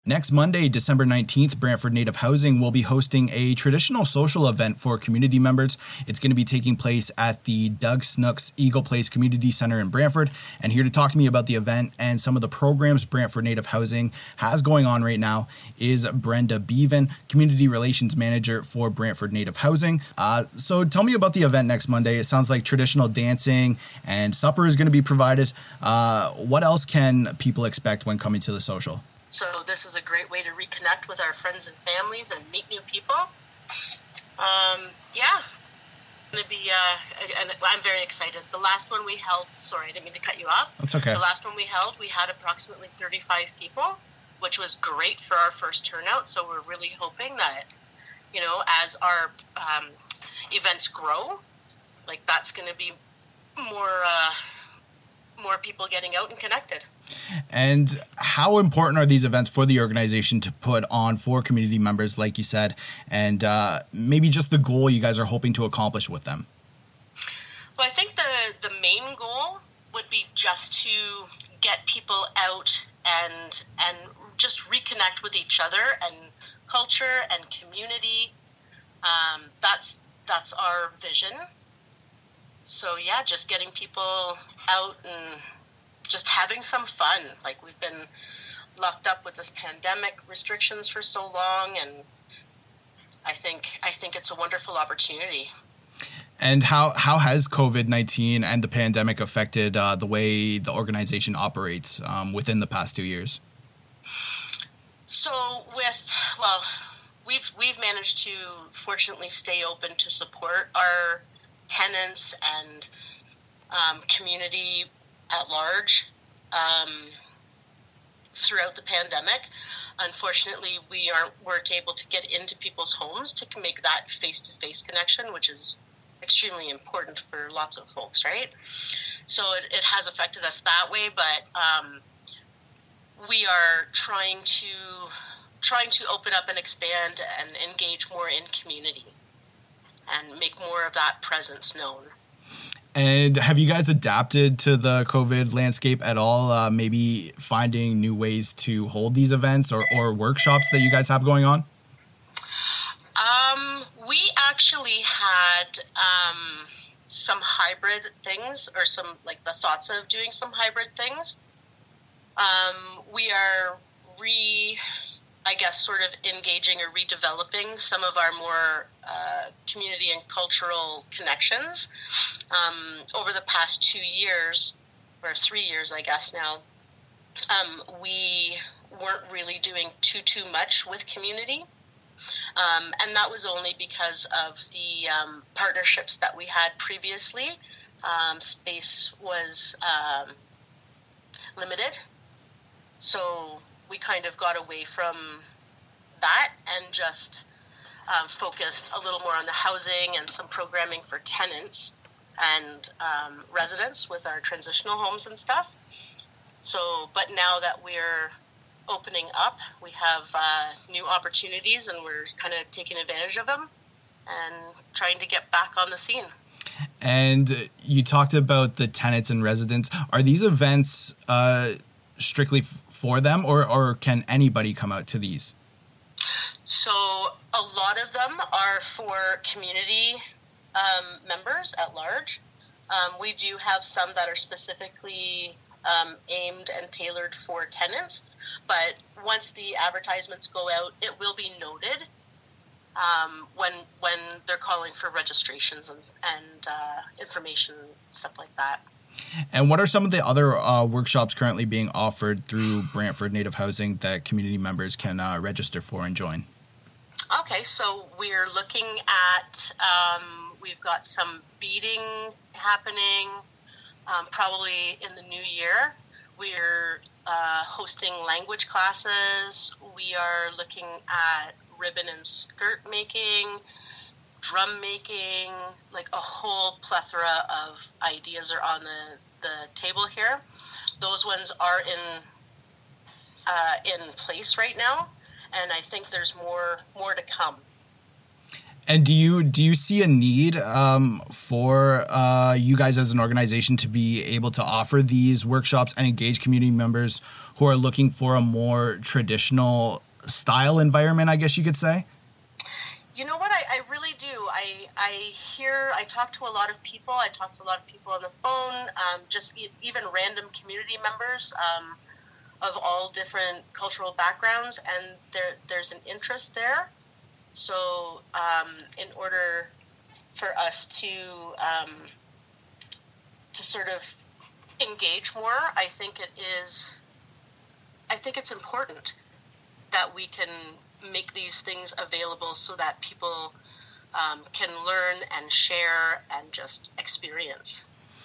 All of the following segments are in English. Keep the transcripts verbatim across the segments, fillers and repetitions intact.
Next Monday, December nineteenth, Brantford Native Housing will be hosting a traditional social event for community members. It's going to be taking place at the Doug Snooks Eagle Place Community Center in Brantford. And here to talk to me about the event and some of the programs Brantford Native Housing has going on right now is Brenda Bevan, Community Relations Manager for Brantford Native Housing. Uh, so tell me about the event next Monday. It sounds like traditional dancing and supper is going to be provided. Uh, what else can people expect when coming to the social? So this is a great way to reconnect with our friends and families and meet new people. Um, yeah, it's going to be, uh, and I'm very excited. The last one we held, sorry, I didn't mean to cut you off. That's okay. The last one we held, we had approximately thirty-five people, which was great for our first turnout. So we're really hoping that, you know, as our um, events grow, like that's going to be more, uh, more people getting out and connected. And how important are these events for the organization to put on for community members, like you said, and uh, maybe just the goal you guys are hoping to accomplish with them? Well, I think the, the main goal would be just to get people out and and just reconnect with each other and culture and community. Um, that's that's our vision. So yeah, just getting people out and just having some fun. Like, we've been locked up with this pandemic restrictions for so long, and I think I think it's a wonderful opportunity. And how, how has COVID nineteen and the pandemic affected uh, the way the organization operates um, within the past two years? So with, well, we've we've managed to fortunately stay open to support our tenants and um, community at large um, throughout the pandemic. Unfortunately, we aren't weren't able to get into people's homes to make that face-to-face connection, which is extremely important for lots of folks, right? So it, it has affected us that way, but um, we are trying to trying to open up and expand and engage more in community and make more of that presence known. And have you guys adapted to the COVID landscape at all? Uh, maybe finding new ways to hold these events or, or workshops that you guys have going on? Um, we actually had um, some hybrid things, or some, like, the thoughts of doing some hybrid things. Um, we are re... I guess, sort of engaging or redeveloping some of our more uh, community and cultural connections. Um, over the past two years, or three years, I guess now, um, we weren't really doing too, too much with community. Um, and that was only because of the um, partnerships that we had previously. Um, space was um, limited. So we kind of got away from that and just um, focused a little more on the housing and some programming for tenants and um, residents with our transitional homes and stuff. So, but now that we're opening up, we have uh, new opportunities, and we're kind of taking advantage of them and trying to get back on the scene. And you talked about the tenants and residents. Are these events uh, strictly f- for them, or, or can anybody come out to these? So a lot of them are for community um, members at large. Um, we do have some that are specifically um, aimed and tailored for tenants, but once the advertisements go out, it will be noted um, when when they're calling for registrations and, and uh, information, stuff like that. And what are some of the other uh, workshops currently being offered through Brantford Native Housing that community members can uh, register for and join? Okay, so we're looking at, um, we've got some beading happening um, probably in the new year. We're uh, hosting language classes. We are looking at ribbon and skirt making, drum making, like a whole plethora of ideas are on the, the table here. Those ones are in uh, in place right now, and I think there's more more to come. And do you do you see a need um, for uh, you guys as an organization to be able to offer these workshops and engage community members who are looking for a more traditional style environment, I guess you could say? You know what? I, I really do. I, I hear, I talk to a lot of people. I talk to a lot of people on the phone, um, just e- even random community members um, of all different cultural backgrounds, and there there's an interest there. So um, in order for us to um, to sort of engage more, I think it is, I think it's important that we can make these things available so that people um, can learn and share and just experience.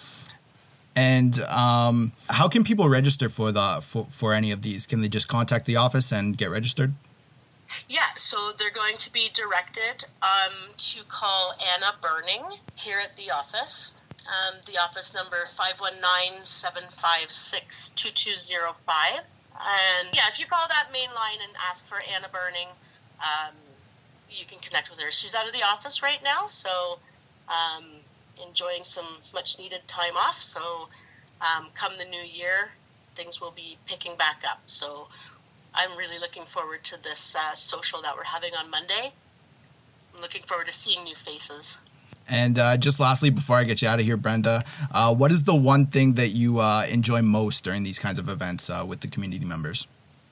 And um, how can people register for the for, for any of these? Can they just contact the office and get registered? Yeah, so they're going to be directed um, to call Anna Burning here at the office. Um, the office number five one nine, seven five six, two two zero five. And yeah, if you call that main line and ask for Anna Burning, um, you can connect with her. She's out of the office right now, so um, enjoying some much needed time off. So um, come the new year, things will be picking back up. So I'm really looking forward to this uh, social that we're having on Monday. I'm looking forward to seeing new faces. And uh, just lastly, before I get you out of here, Brenda, uh, what is the one thing that you uh, enjoy most during these kinds of events uh, with the community members?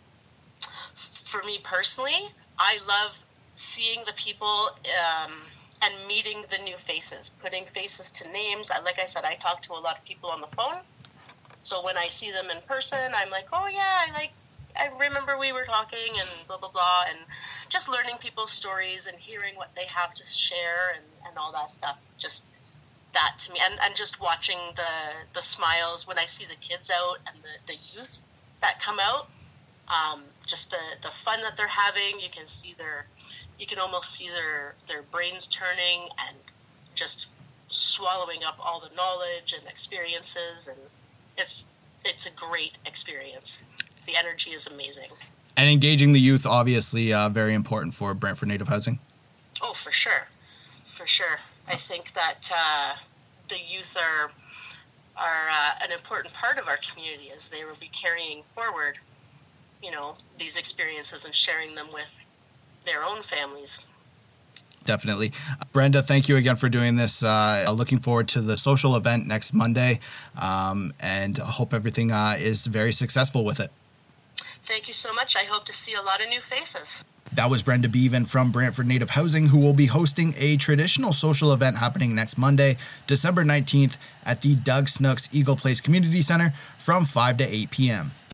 For me personally, I love seeing the people um, and meeting the new faces, putting faces to names. I, like I said, I talk to a lot of people on the phone. So when I see them in person, I'm like, oh yeah, I like, I remember we were talking and blah, blah, blah. And just learning people's stories and hearing what they have to share and, and all that stuff. Just that to me. And, and just watching the, the smiles when I see the kids out and the, the youth that come out. Um, just the, the fun that they're having. You can see their, you can almost see their, their brains turning and just swallowing up all the knowledge and experiences. And it's, it's a great experience. The energy is amazing. And engaging the youth, obviously, uh, very important for Brantford Native Housing. Oh, for sure. For sure. I think that uh, the youth are are uh, an important part of our community as they will be carrying forward, you know, these experiences and sharing them with their own families. Definitely. Brenda, thank you again for doing this. Uh, looking forward to the social event next Monday, um, and hope everything uh, is very successful with it. Thank you so much. I hope to see a lot of new faces. That was Brenda Bevan from Brantford Native Housing, who will be hosting a traditional social event happening next Monday, December nineteenth, at the Doug Snooks Eagle Place Community Center from five to eight p.m.